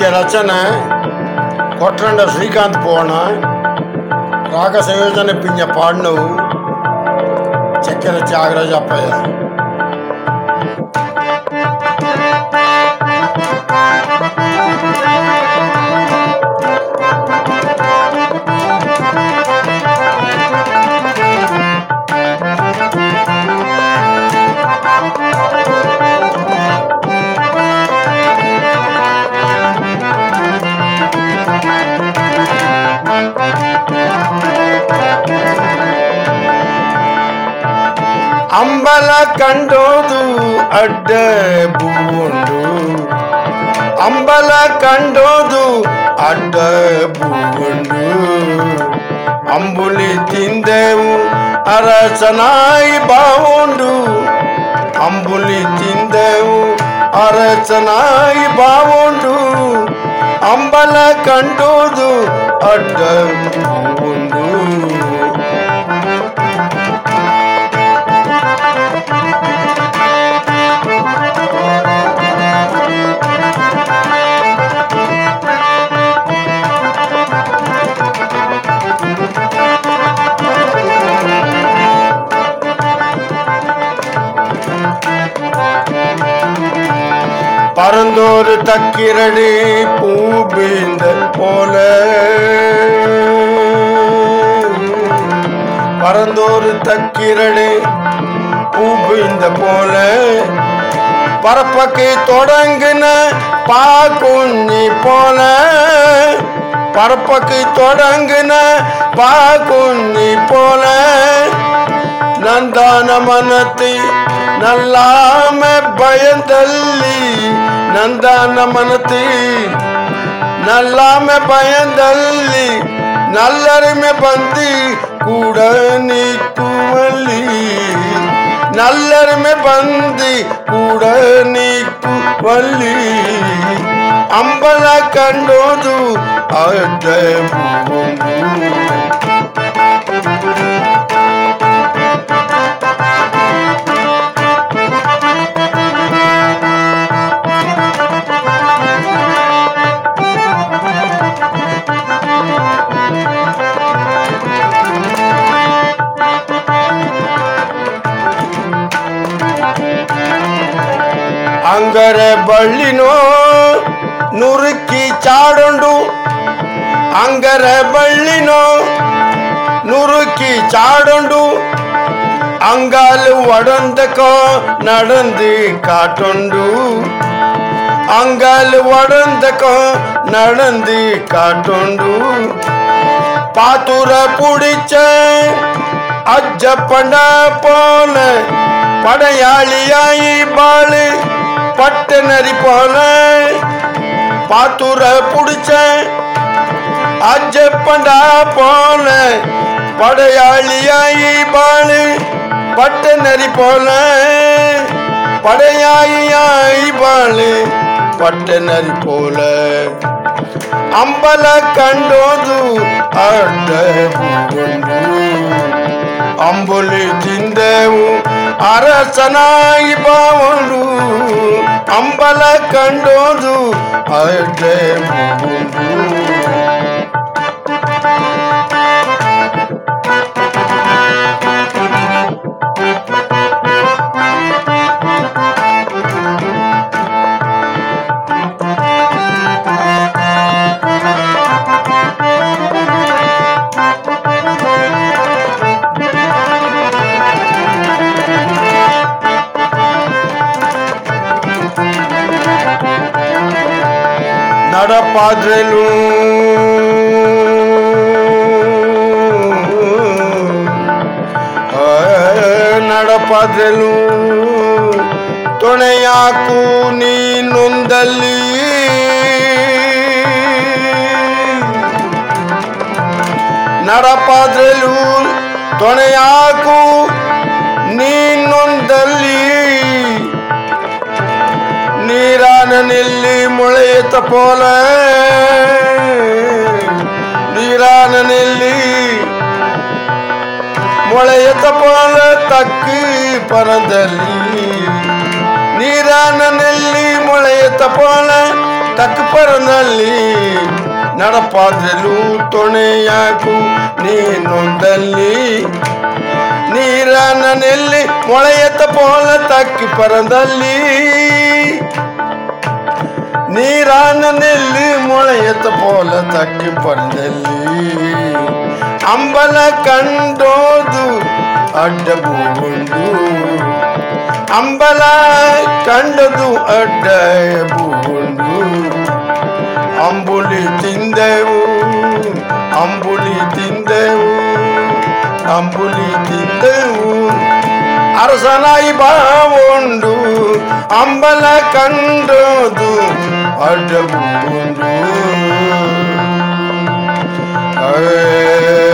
రచన కొట్రండ శ్రీకాంత్ పోవణ రాగ సంయోజన పింజ పాడినవు చక్కెర త్యాగరాజ అప్పయ్య. ಅಂಬಲ ಕಂಡೋದು ಅಡ್ಡ ಬೂಂಡು, ಅಂಬಲ ಕಂಡೋದು ಅಡ್ಡ ಬೂಂಡು. ಅಂಬುಲಿ ತಿಂದೆವು ಅರಚನಾಯಿ ಬಾವುಂಡು, ಅಂಬುಲಿ ತಿಂದೆವು ಅರಚನಾಯಿ ಬಾವುಂಡು. ಅಂಬಲ ಕಂಡೋದು ಅಡ್ಡ ಬೂಂಡು. பரந்தோரு தக்கிரடி பூபிந்த போல, பரந்தோரு தக்கிரடி பூபிந்த போல. பரப்பக்கு தொடங்கின பாக்குஞ்சி போல, பரப்பக்கு தொடங்கின பாக்குஞ்சி போல. நந்தான மனத்தை நல்லாம பயந்தல்லி, நந்தான மனத்தை நல்லாம பயந்தல்லி. நல்லருமை பந்தி கூட நீக்குவல்லி, நல்லருமை பந்தி கூட நீக்குவல்லி. ಅಂಬಲ ಕಂಡೋದು ಅಡ್ಡ ಬೂಂಡು. ಅಂಗರ ಬಳ್ಳಿನೋ ನುರುಕಿ ಚಾಡುಂಡು, ಅಂಗರ ಬಳ್ಳಿನೋ ನುರುಕಿ ಚಾಡುಂಡು. ಅಂಗಾಲು ಒಡಂದಕೋ நடந்து காட்டுண்டு, ಅಂಗಾಲು ಒಡಂದಕೋ நடந்து காட்டுண்டு. பாத்துர புடிச்ச அஜ்ஜ பண்ண போல படையாளியாயி பாலு பட்ட நரி போல. பாத்துர புடிச்ச அஜ்ஜ பண்ண போல படையாளியாயி பாலு பட்ட நரி போல. படையாளியாயி பாலு பட்ட நரி போல. ಅಂಬಲ ಕಂಡೋದು ಅಡ್ಡ ಬೂಂಡು, ಅಂಬುಲಿ ತಿಂದೆವು ಅರಸನಾಯಿ ಬಾವುಂಡು. ಅಂಬಲ ಕಂಡೋದು ಅಡ್ಡ ಬೂಂಡು. నడపాద్రెలు ನಡಪಾದ್ರೆಲು ತೊಣೆಯಾಕು ನೀನೊಂದಲ್ಲಿ. ನಡಪಾದ್ರೆಲು ತೊಣೆಯಾಕು ನೀನೊಂದಲ್ಲಿ. ನೀರಾನ ನೆಲ್ಲಿ ಮೊಳೆಯತ ಪೋಲ, ನೀರಾನ ನೆಲ್ಲಿ ಮೊಳೆಯತ ಪೋಲ ತಕ್ಕಿ ಪರದಲ್ಲಿ. ನೀರಾನ ನೆಲ್ಲಿ ಮೊಳೆಯತ ಪೋಲ ತಕ್ಕ ಪರನಲ್ಲಿ ನಡಪಾದ್ರಲು ತೊಣೆಯಾಕು ನೀನೊಂದಲ್ಲಿ ನೀರಾನ ನೆಲ್ಲಿ ಮೊಳೆಯತ್ತ ಪೋಲ ತಕ್ಕಿ ಪರದಲ್ಲಿ ನೀರಾನ ನೆಲ್ಲಿ ಮೊಳೆಯತ್ತ ಪೋಲ ತಕ್ಕಿ ಪರದಲ್ಲಿ ಅಂಬಲ ಕಂಡೋದು ಅಡ್ಡಬೂಂಡು ಅಂಬಲ ಕಂಡದು ಅಡ್ಡಬೂಂಡು ಅಂಬುಲಿ ತಿಂದೆವು ಅಂಬುಲಿ ತಿಂದೆವು ಅಂಬುಲಿ ತಿಂದೆವು ಅರಸನಾಯಿ ಬಾವುಂಡು ಅಂಬಲ ಕಂಡದು ಅಡ್ಡಬೂಂಡು